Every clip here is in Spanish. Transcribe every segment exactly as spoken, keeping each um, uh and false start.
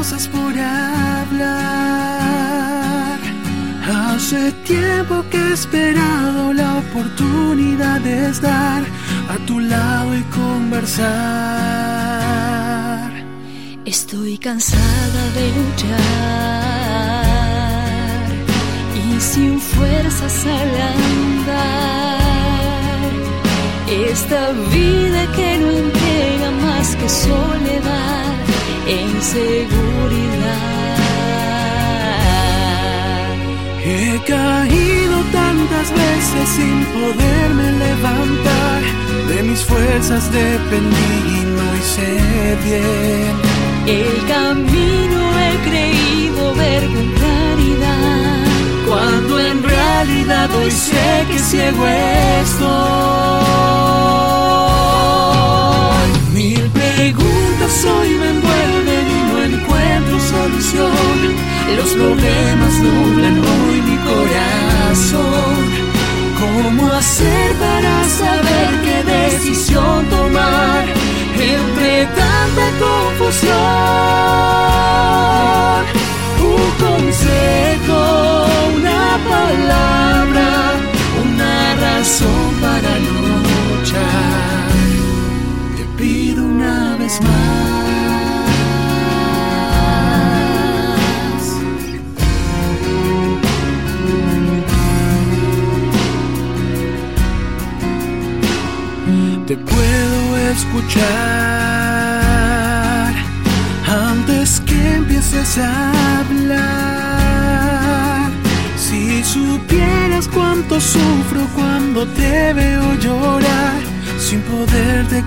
cosas por hablar. Hace tiempo que he esperado la oportunidad de estar a tu lado y conversar. Estoy cansada de luchar y sin fuerzas al andar. Esta vida que no entrega más que soledad e inseguridad. He caído tantas veces sin poderme levantar. De mis fuerzas dependí y no hice bien. El camino he creído ver con claridad, cuando en realidad hoy sé que ciego estoy. Mil preguntas hoy me envuelven y no encuentro solución. Los problemas nublan hoy mi corazón. ¿Cómo hacer para saber qué decisión tomar entre tanta confusión? Un consejo, una palabra, una razón para luchar. Te pido una vez más. Te puedo escuchar antes que empieces a hablar. Si supieras cuánto sufro cuando te veo llorar, sin poderte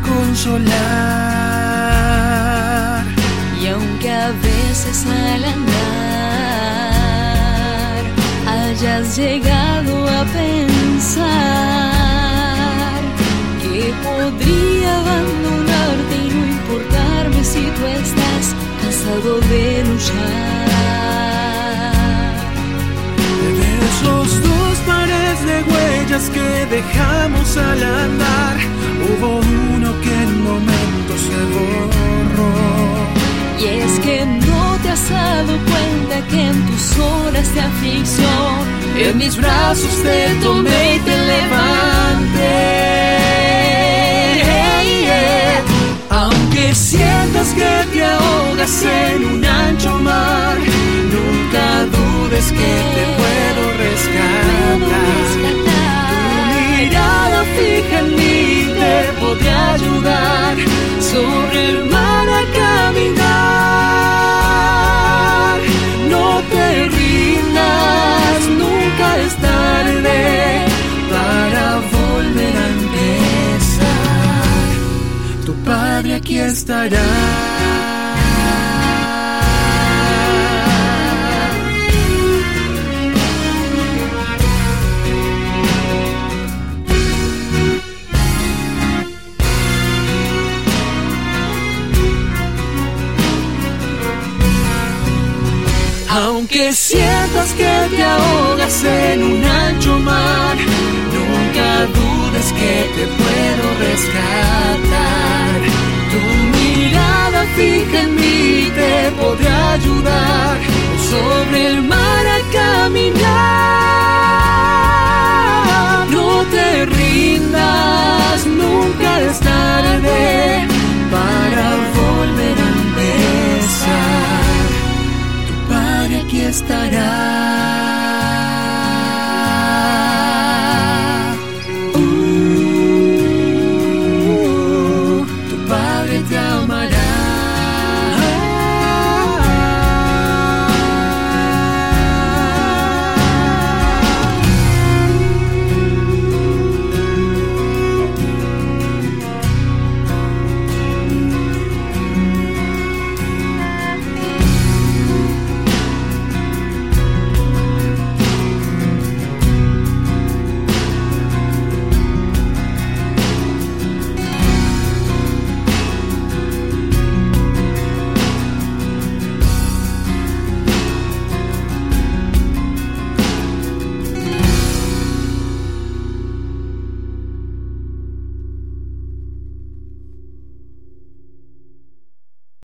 consolar. Y aunque a veces al andar hayas llegado a pensar que podría abandonarte y no importarme si tú estás cansado de luchar. De esos dos pares de huellas que dejamos al andar, hubo uno que en momentos se borró. Y es que no te has dado cuenta que en tus horas de aflicción, en mis brazos te tomé y te levanté. Aunque sientas que te ahogas en un ancho mar, nunca dudes que te puedo rescatar. Tu mirada fija en mí te podrá ayudar sobre el mar a caminar. No te rindas, nunca es tarde para volver a empezar. Tu Padre aquí estará. Aunque sientas que te ahogas en un ancho mar, nunca dudes que te puedo rescatar. Tu